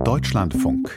Deutschlandfunk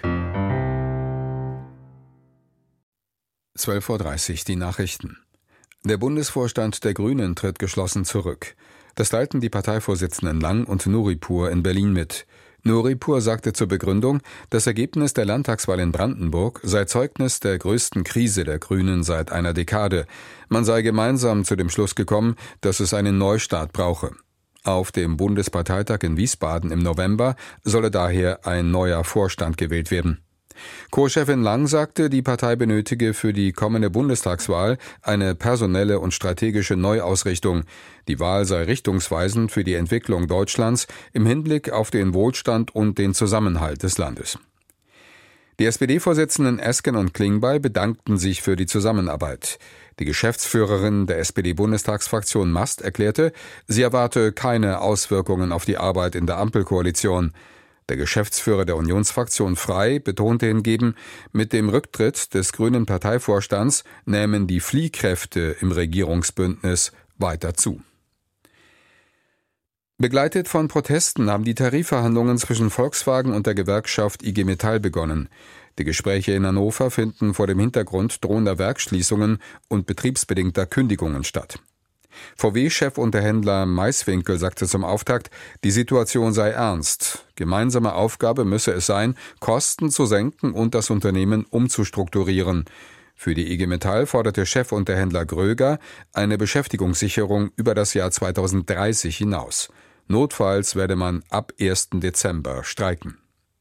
12:30 Uhr die Nachrichten. Der Bundesvorstand der Grünen tritt geschlossen zurück. Das teilten die Parteivorsitzenden Lang und Nuripur in Berlin mit. Nuripur sagte zur Begründung, das Ergebnis der Landtagswahl in Brandenburg sei Zeugnis der größten Krise der Grünen seit einer Dekade. Man sei gemeinsam zu dem Schluss gekommen, dass es einen Neustart brauche. Auf dem Bundesparteitag in Wiesbaden im November solle daher ein neuer Vorstand gewählt werden. Co-Chefin Lang sagte, die Partei benötige für die kommende Bundestagswahl eine personelle und strategische Neuausrichtung. Die Wahl sei richtungsweisend für die Entwicklung Deutschlands im Hinblick auf den Wohlstand und den Zusammenhalt des Landes. Die SPD-Vorsitzenden Esken und Klingbeil bedankten sich für die Zusammenarbeit. Die Geschäftsführerin der SPD-Bundestagsfraktion Mast erklärte, sie erwarte keine Auswirkungen auf die Arbeit in der Ampelkoalition. Der Geschäftsführer der Unionsfraktion Frei betonte hingegen, mit dem Rücktritt des grünen Parteivorstands nähmen die Fliehkräfte im Regierungsbündnis weiter zu. Begleitet von Protesten haben die Tarifverhandlungen zwischen Volkswagen und der Gewerkschaft IG Metall begonnen. Die Gespräche in Hannover finden vor dem Hintergrund drohender Werksschließungen und betriebsbedingter Kündigungen statt. VW-Chefunterhändler Maiswinkel sagte zum Auftakt, die Situation sei ernst. Gemeinsame Aufgabe müsse es sein, Kosten zu senken und das Unternehmen umzustrukturieren. Für die IG Metall forderte Chefunterhändler Gröger eine Beschäftigungssicherung über das Jahr 2030 hinaus. Notfalls werde man ab 1. Dezember streiken.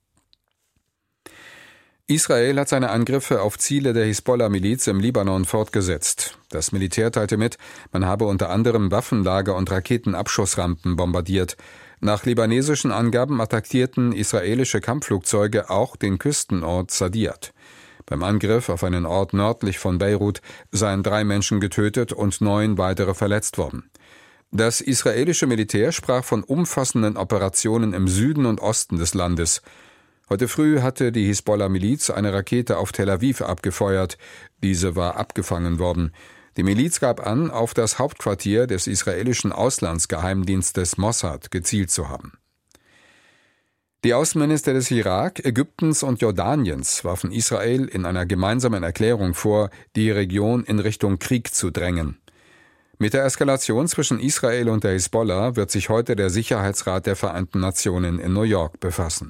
Israel hat seine Angriffe auf Ziele der Hisbollah-Miliz im Libanon fortgesetzt. Das Militär teilte mit, man habe unter anderem Waffenlager und Raketenabschussrampen bombardiert. Nach libanesischen Angaben attackierten israelische Kampfflugzeuge auch den Küstenort Sadiat. Beim Angriff auf einen Ort nördlich von Beirut seien 3 Menschen getötet und 9 weitere verletzt worden. Das israelische Militär sprach von umfassenden Operationen im Süden und Osten des Landes. Heute früh hatte die Hisbollah-Miliz eine Rakete auf Tel Aviv abgefeuert. Diese war abgefangen worden. Die Miliz gab an, auf das Hauptquartier des israelischen Auslandsgeheimdienstes Mossad gezielt zu haben. Die Außenminister des Irak, Ägyptens und Jordaniens warfen Israel in einer gemeinsamen Erklärung vor, die Region in Richtung Krieg zu drängen. Mit der Eskalation zwischen Israel und der Hisbollah wird sich heute der Sicherheitsrat der Vereinten Nationen in New York befassen.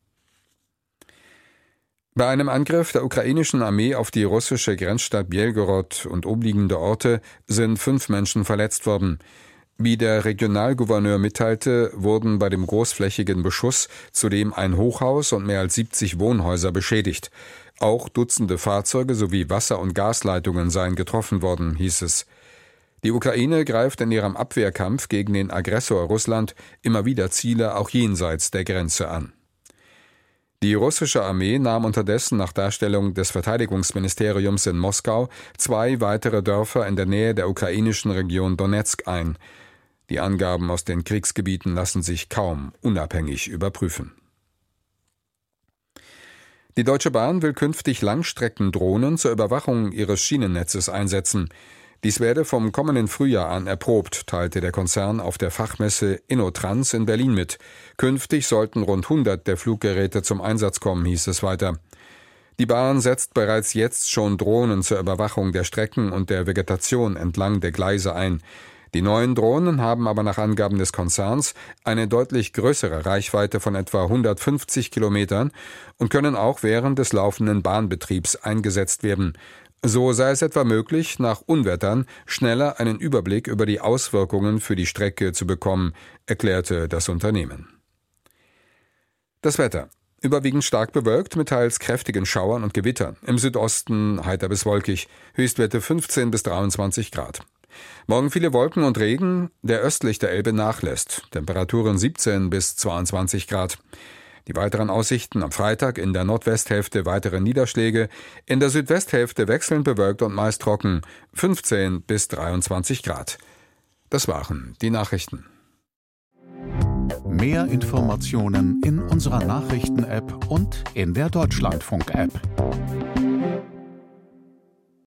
Bei einem Angriff der ukrainischen Armee auf die russische Grenzstadt Belgorod und umliegende Orte sind 5 Menschen verletzt worden. Wie der Regionalgouverneur mitteilte, wurden bei dem großflächigen Beschuss zudem ein Hochhaus und mehr als 70 Wohnhäuser beschädigt. Auch Dutzende Fahrzeuge sowie Wasser- und Gasleitungen seien getroffen worden, hieß es. Die Ukraine greift in ihrem Abwehrkampf gegen den Aggressor Russland immer wieder Ziele auch jenseits der Grenze an. Die russische Armee nahm unterdessen nach Darstellung des Verteidigungsministeriums in Moskau 2 weitere Dörfer in der Nähe der ukrainischen Region Donezk ein. Die Angaben aus den Kriegsgebieten lassen sich kaum unabhängig überprüfen. Die Deutsche Bahn will künftig Langstreckendrohnen zur Überwachung ihres Schienennetzes einsetzen. Dies werde vom kommenden Frühjahr an erprobt, teilte der Konzern auf der Fachmesse InnoTrans in Berlin mit. Künftig sollten rund 100 der Fluggeräte zum Einsatz kommen, hieß es weiter. Die Bahn setzt bereits jetzt schon Drohnen zur Überwachung der Strecken und der Vegetation entlang der Gleise ein. Die neuen Drohnen haben aber nach Angaben des Konzerns eine deutlich größere Reichweite von etwa 150 Kilometern und können auch während des laufenden Bahnbetriebs eingesetzt werden. So sei es etwa möglich, nach Unwettern schneller einen Überblick über die Auswirkungen für die Strecke zu bekommen, erklärte das Unternehmen. Das Wetter. Überwiegend stark bewölkt mit teils kräftigen Schauern und Gewittern. Im Südosten heiter bis wolkig. Höchstwerte 15 bis 23 Grad. Morgen viele Wolken und Regen, der östlich der Elbe nachlässt. Temperaturen 17 bis 22 Grad. Die weiteren Aussichten am Freitag in der Nordwesthälfte weitere Niederschläge, in der Südwesthälfte wechselnd bewölkt und meist trocken, 15 bis 23 Grad. Das waren die Nachrichten. Mehr Informationen in unserer Nachrichten-App und in der Deutschlandfunk-App.